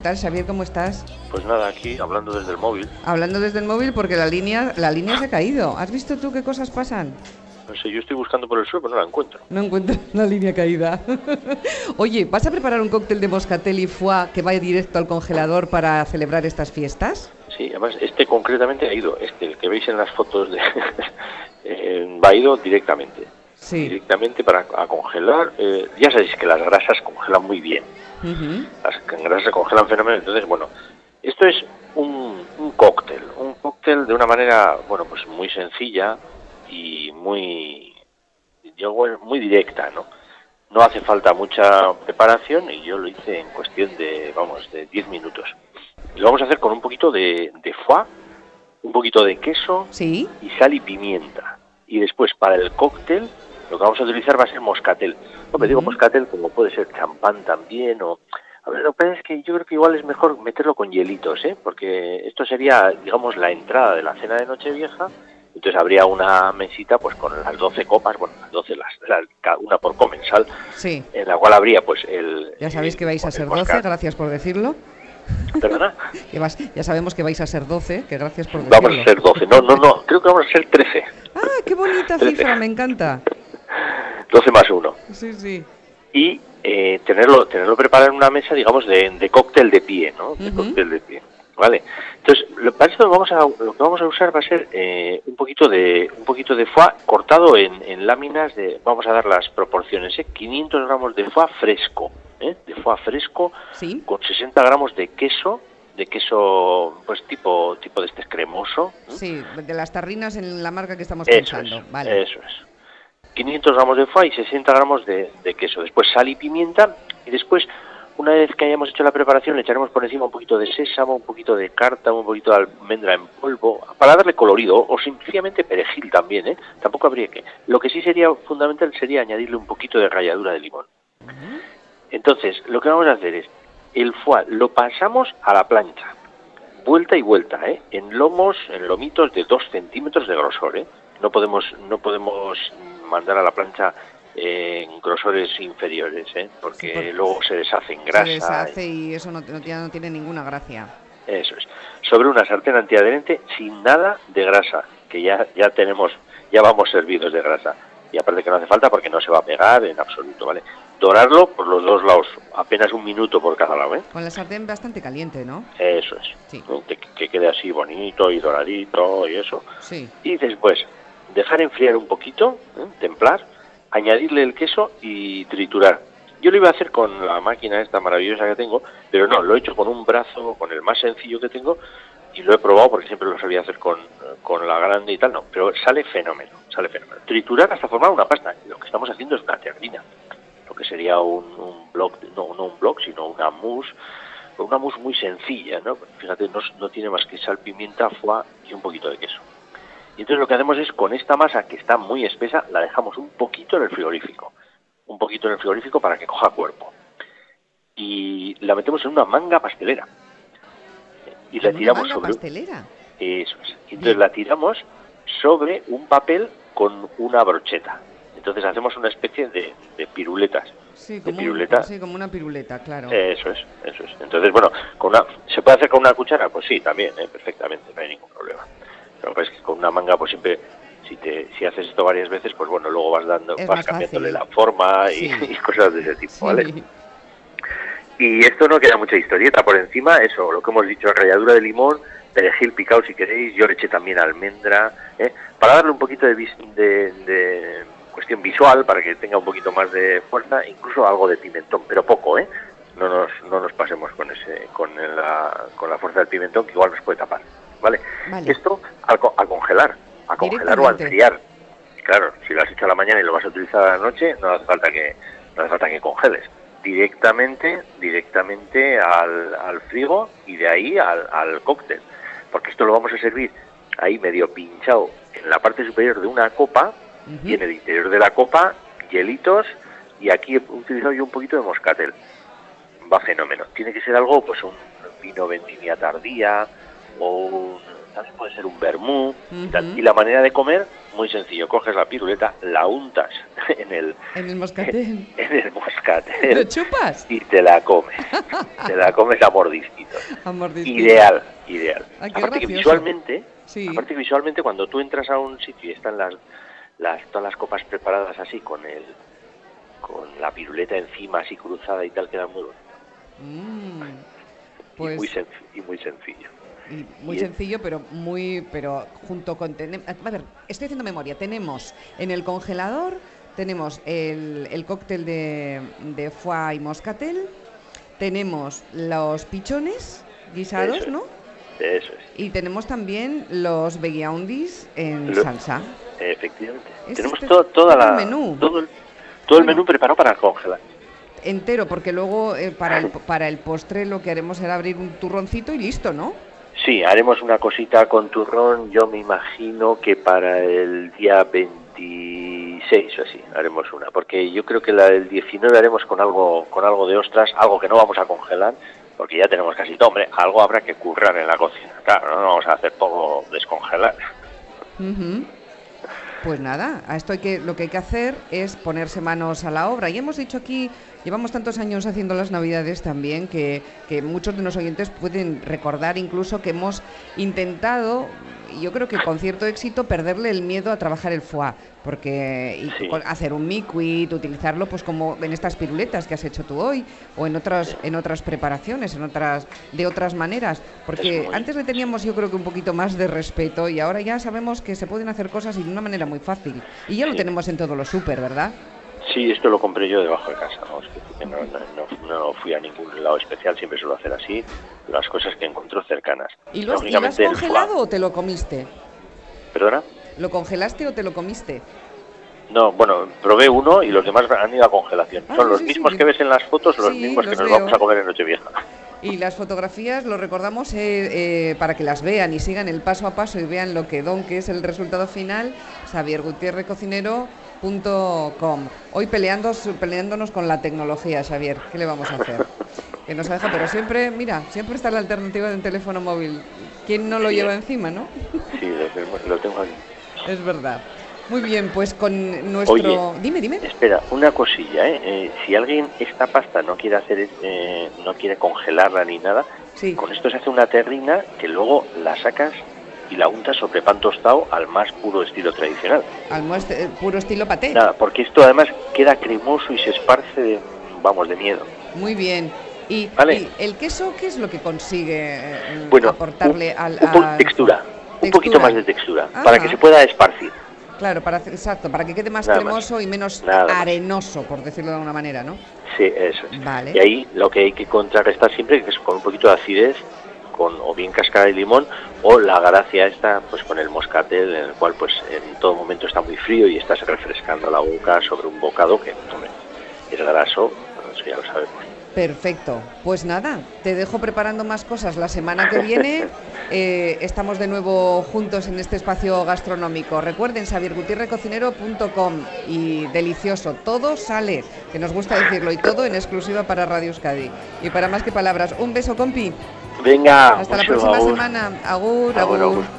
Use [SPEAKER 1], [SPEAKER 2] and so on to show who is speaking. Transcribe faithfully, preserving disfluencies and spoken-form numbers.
[SPEAKER 1] ¿Qué tal, Xavier? ¿Cómo estás?
[SPEAKER 2] Pues nada, aquí hablando desde el móvil.
[SPEAKER 1] Hablando desde el móvil porque la línea, la línea se ha caído. ¿Has visto tú qué cosas pasan?
[SPEAKER 2] No sé, yo estoy buscando por el suelo, pero no la encuentro.
[SPEAKER 1] No encuentro la línea caída. Oye, ¿vas a preparar un cóctel de moscatel y foie que vaya directo al congelador para celebrar estas fiestas?
[SPEAKER 2] Sí, además este concretamente ha ido, este, el que veis en las fotos, de eh, va ido directamente.
[SPEAKER 1] Sí.
[SPEAKER 2] Directamente para a congelar. Eh, ya sabéis que las grasas congelan muy bien.
[SPEAKER 1] Uh-huh.
[SPEAKER 2] Las grasas se congelan fenómeno. Entonces, bueno, esto es un, un cóctel. Un cóctel de una manera, bueno, pues muy sencilla y muy, yo, bueno, muy directa, ¿no? No hace falta mucha preparación y yo lo hice en cuestión de, vamos, de diez minutos. Y lo vamos a hacer con un poquito de, de foie, un poquito de queso,
[SPEAKER 1] ¿Sí?
[SPEAKER 2] y sal y pimienta. Y después, para el cóctel, lo que vamos a utilizar va a ser moscatel. No me uh-huh. digo moscatel como puede ser champán también, o... A ver, lo que pasa es que yo creo que igual es mejor meterlo con hielitos, ¿eh? Porque esto sería, digamos, la entrada de la cena de Nochevieja. Entonces habría una mesita pues con las doce copas, bueno, las doce, las, las, una por comensal,
[SPEAKER 1] sí.
[SPEAKER 2] En la cual habría pues el...
[SPEAKER 1] Ya sabéis
[SPEAKER 2] el,
[SPEAKER 1] que vais a ser doce, gracias por decirlo.
[SPEAKER 2] ¿Perdona?
[SPEAKER 1] Que vas, ya sabemos que vais a ser doce, que gracias por decirlo.
[SPEAKER 2] Vamos a ser doce, no, no, no, creo que vamos a ser trece.
[SPEAKER 1] ¡Ah, qué bonita cifra, me encanta!
[SPEAKER 2] doce más uno.
[SPEAKER 1] Sí, sí.
[SPEAKER 2] Y eh, tenerlo tenerlo preparado en una mesa, digamos, de, de cóctel de pie, ¿no? De uh-huh. cóctel de pie. ¿Vale? Entonces, lo, para esto vamos a, lo que vamos a usar va a ser eh, un poquito de un poquito de foie cortado en, en láminas de, vamos a dar las proporciones, ¿eh? quinientos gramos de foie fresco, ¿eh? de foie fresco,
[SPEAKER 1] ¿sí?
[SPEAKER 2] Con sesenta gramos de queso, de queso pues tipo tipo de este cremoso. ¿eh?
[SPEAKER 1] Sí, de las tarrinas en la marca que estamos
[SPEAKER 2] eso
[SPEAKER 1] pensando.
[SPEAKER 2] Es,
[SPEAKER 1] vale.
[SPEAKER 2] Eso es. quinientos gramos de foie y sesenta gramos de, de queso. Después sal y pimienta y después, una vez que hayamos hecho la preparación, le echaremos por encima un poquito de sésamo, un poquito de cártamo, un poquito de almendra en polvo, para darle colorido, o sencillamente perejil también, ¿eh? Tampoco habría que... Lo que sí sería fundamental sería añadirle un poquito de ralladura de limón. Uh-huh. Entonces, lo que vamos a hacer es, el foie lo pasamos a la plancha, vuelta y vuelta, ¿eh? En lomos, en lomitos de dos centímetros de grosor, ¿eh? No podemos, no podemos mandar a la plancha Eh, en grosores inferiores, ¿eh? Porque, sí, porque luego se deshace en grasa.
[SPEAKER 1] Se deshace y eso no, no, no tiene ninguna gracia.
[SPEAKER 2] Eso es. Sobre una sartén antiadherente sin nada de grasa, que ya ya tenemos, ya vamos servidos de grasa. Y aparte que no hace falta porque no se va a pegar en absoluto, ¿vale? Dorarlo por los dos lados, apenas un minuto por cada lado, ¿eh?
[SPEAKER 1] Con la sartén bastante caliente, ¿no?
[SPEAKER 2] Eso es.
[SPEAKER 1] Sí.
[SPEAKER 2] Que, que quede así bonito y doradito y eso.
[SPEAKER 1] Sí.
[SPEAKER 2] Y después, dejar enfriar un poquito, ¿eh? Templar, añadirle el queso y triturar. Yo lo iba a hacer con la máquina esta maravillosa que tengo, pero no, lo he hecho con un brazo, con el más sencillo que tengo, y lo he probado porque siempre lo solía hacer con, con la grande y tal, no, pero sale fenómeno, sale fenómeno. Triturar hasta formar una pasta. Lo que estamos haciendo es una terrina, lo que sería un, un block, no, no un block, sino una mousse, una mousse muy sencilla, ¿no? Fíjate, no, no tiene más que sal, pimienta, foie y un poquito de queso. Y entonces lo que hacemos es, con esta masa que está muy espesa, la dejamos un poquito en el frigorífico. Un poquito en el frigorífico para que coja cuerpo. Y la metemos en una manga pastelera. Y la tiramos
[SPEAKER 1] ¿Una manga
[SPEAKER 2] sobre...
[SPEAKER 1] pastelera?
[SPEAKER 2] Eso es. Y entonces Bien. la tiramos sobre un papel con una brocheta. Entonces hacemos una especie de, de piruletas.
[SPEAKER 1] Sí como,
[SPEAKER 2] de piruleta.
[SPEAKER 1] Un, sí, como una piruleta, claro.
[SPEAKER 2] Eso es, eso es. Entonces, bueno, con una, ¿se puede hacer con una cuchara? Pues sí, también, ¿eh? Perfectamente, no hay ningún problema. Pero es que con una manga, pues siempre, si te si haces esto varias veces, pues bueno, luego vas dando,
[SPEAKER 1] es
[SPEAKER 2] vas cambiándole la forma sí. y, y cosas de ese tipo, sí. ¿Vale? Y esto no queda mucha historieta. Por encima, eso, lo que hemos dicho, ralladura de limón, perejil picado si queréis, yo le eché también almendra, ¿eh? Para darle un poquito de, de, de cuestión visual, para que tenga un poquito más de fuerza, incluso algo de pimentón, pero poco, ¿eh? No nos, no nos pasemos con ese con la, con la fuerza del pimentón, que igual nos puede tapar. ¿Vale? Vale. Esto a, a congelar, a congelar o a enfriar. Claro, si lo has hecho a la mañana y lo vas a utilizar a la noche, no hace falta que no hace falta que congeles. Directamente, directamente al, al frigo y de ahí al, al cóctel. Porque esto lo vamos a servir ahí medio pinchado en la parte superior de una copa, uh-huh. y en el interior de la copa, hielitos, y aquí he utilizado yo un poquito de moscatel. Va fenómeno. Tiene que ser algo, pues un vino vendimia tardía, o un, también puede ser un vermú.
[SPEAKER 1] Uh-huh.
[SPEAKER 2] y, tal. Y la manera de comer, muy sencillo, coges la piruleta, la untas en el,
[SPEAKER 1] en el moscatel.
[SPEAKER 2] En el moscatel.
[SPEAKER 1] ¿Lo chupas?
[SPEAKER 2] Y te la comes. te la comes a mordisquitos.
[SPEAKER 1] A mordisquitos.
[SPEAKER 2] Ideal, ideal.
[SPEAKER 1] Ay, qué
[SPEAKER 2] aparte
[SPEAKER 1] gracioso.
[SPEAKER 2] que visualmente,
[SPEAKER 1] sí.
[SPEAKER 2] aparte que visualmente cuando tú entras a un sitio y están las, las todas las copas preparadas así con el con la piruleta encima así cruzada y tal, queda muy bonito.
[SPEAKER 1] Mm, pues...
[SPEAKER 2] y, muy senc- y muy sencillo.
[SPEAKER 1] Y muy
[SPEAKER 2] y
[SPEAKER 1] sencillo, es... pero muy, pero junto con ten... a ver, estoy haciendo memoria. Tenemos en el congelador tenemos el, el cóctel de, de foie y moscatel, tenemos los pichones guisados,
[SPEAKER 2] Eso es.
[SPEAKER 1] ¿no?
[SPEAKER 2] Eso es.
[SPEAKER 1] Y tenemos también los veguiaundis en
[SPEAKER 2] Lo...
[SPEAKER 1] salsa.
[SPEAKER 2] Efectivamente.
[SPEAKER 1] Es
[SPEAKER 2] tenemos
[SPEAKER 1] este,
[SPEAKER 2] to, toda
[SPEAKER 1] todo
[SPEAKER 2] la
[SPEAKER 1] el menú.
[SPEAKER 2] todo el, todo el
[SPEAKER 1] bueno,
[SPEAKER 2] menú preparado para congelar.
[SPEAKER 1] Entero, porque luego eh, para el para el postre lo que haremos será abrir un turroncito y listo, ¿no?
[SPEAKER 2] Sí, haremos una cosita con turrón, yo me imagino que para el día veintiséis o así haremos una, porque yo creo que la del diecinueve haremos con algo con algo de ostras, algo que no vamos a congelar, porque ya tenemos casi todo. Hombre, algo habrá que currar en la cocina, claro, no vamos a hacer todo descongelar.
[SPEAKER 1] Uh-huh. Pues nada, a esto hay que, lo que hay que hacer es ponerse manos a la obra. Y hemos dicho aquí, llevamos tantos años haciendo las Navidades también, que, que muchos de los oyentes pueden recordar incluso que hemos intentado, y yo creo que con cierto éxito, perderle el miedo a trabajar el foie, porque y
[SPEAKER 2] sí.
[SPEAKER 1] hacer un miquit, utilizarlo pues como en estas piruletas que has hecho tú hoy, o en otras
[SPEAKER 2] sí.
[SPEAKER 1] en otras preparaciones, en otras de otras maneras, porque
[SPEAKER 2] muy...
[SPEAKER 1] antes le teníamos yo creo que un poquito más de respeto y ahora ya sabemos que se pueden hacer cosas y de una manera muy fácil, y ya sí. lo tenemos en todos los súper, ¿verdad?
[SPEAKER 2] Sí, esto lo compré yo debajo de casa, ¿no? Es que no, no, no fui a ningún lado especial, siempre suelo hacer así, las cosas que encuentro cercanas.
[SPEAKER 1] ¿Y lo, ¿y lo has congelado o te lo comiste?
[SPEAKER 2] ¿Perdona?
[SPEAKER 1] ¿Lo congelaste o te lo comiste?
[SPEAKER 2] No, bueno, probé uno y los demás han ido a congelación.
[SPEAKER 1] Ah,
[SPEAKER 2] Son
[SPEAKER 1] sí,
[SPEAKER 2] los
[SPEAKER 1] sí,
[SPEAKER 2] mismos
[SPEAKER 1] sí.
[SPEAKER 2] que ves en las fotos, los
[SPEAKER 1] sí,
[SPEAKER 2] mismos
[SPEAKER 1] los
[SPEAKER 2] que nos
[SPEAKER 1] veo.
[SPEAKER 2] vamos a comer en Nochevieja.
[SPEAKER 1] Y las fotografías, lo recordamos, eh, eh, para que las vean y sigan el paso a paso y vean lo que don, que es el resultado final, xavier gutiérrez cocinero punto com. Hoy peleando, peleándonos con la tecnología, Xavier, ¿qué le vamos a hacer? Que nos deja, pero siempre, mira, siempre está la alternativa de un teléfono móvil. ¿Quién no lo
[SPEAKER 2] sí,
[SPEAKER 1] lleva
[SPEAKER 2] eh.
[SPEAKER 1] encima, no?
[SPEAKER 2] Sí, lo tengo aquí.
[SPEAKER 1] Es verdad. Muy bien, pues con nuestro...
[SPEAKER 2] Oye,
[SPEAKER 1] dime, dime.
[SPEAKER 2] Espera, una cosilla, ¿eh? eh si alguien esta pasta no quiere hacer, eh, no quiere congelarla ni nada,
[SPEAKER 1] sí.
[SPEAKER 2] con esto se hace una terrina que luego la sacas y la untas sobre pan tostado al más puro estilo tradicional.
[SPEAKER 1] Al más eh, puro estilo paté.
[SPEAKER 2] Nada, porque esto además queda cremoso y se esparce, de, vamos, de miedo.
[SPEAKER 1] Muy bien. ¿Y,
[SPEAKER 2] ¿Vale?
[SPEAKER 1] ¿Y el queso qué es lo que consigue eh,
[SPEAKER 2] bueno,
[SPEAKER 1] aportarle
[SPEAKER 2] un,
[SPEAKER 1] al...
[SPEAKER 2] Un
[SPEAKER 1] al...
[SPEAKER 2] textura,
[SPEAKER 1] textura,
[SPEAKER 2] un poquito más de textura,
[SPEAKER 1] ah,
[SPEAKER 2] para que se pueda esparcir.
[SPEAKER 1] Claro, para, exacto, para que quede más
[SPEAKER 2] Nada
[SPEAKER 1] cremoso
[SPEAKER 2] más.
[SPEAKER 1] y menos
[SPEAKER 2] Nada
[SPEAKER 1] arenoso, por decirlo de alguna manera, ¿no?
[SPEAKER 2] Sí, eso es.
[SPEAKER 1] Vale.
[SPEAKER 2] Y ahí lo que hay que contrarrestar siempre es con un poquito de acidez, con o bien cáscara de limón, o la gracia esta, pues con el moscatel, en el cual pues en todo momento está muy frío y estás refrescando la boca sobre un bocado que, hombre, es graso, eso ya lo sabemos.
[SPEAKER 1] Perfecto, pues nada, te dejo preparando más cosas la semana que viene. eh, estamos de nuevo juntos en este espacio gastronómico. Recuerden, xavier gutiérrez cocinero punto com, y delicioso, todo sale, que nos gusta decirlo, y todo en exclusiva para Radio Euskadi. Y para más que palabras, un beso, compi.
[SPEAKER 2] Venga,
[SPEAKER 1] hasta la próxima
[SPEAKER 2] agur.
[SPEAKER 1] semana. Agur,
[SPEAKER 2] Agur,
[SPEAKER 1] agur.
[SPEAKER 2] agur.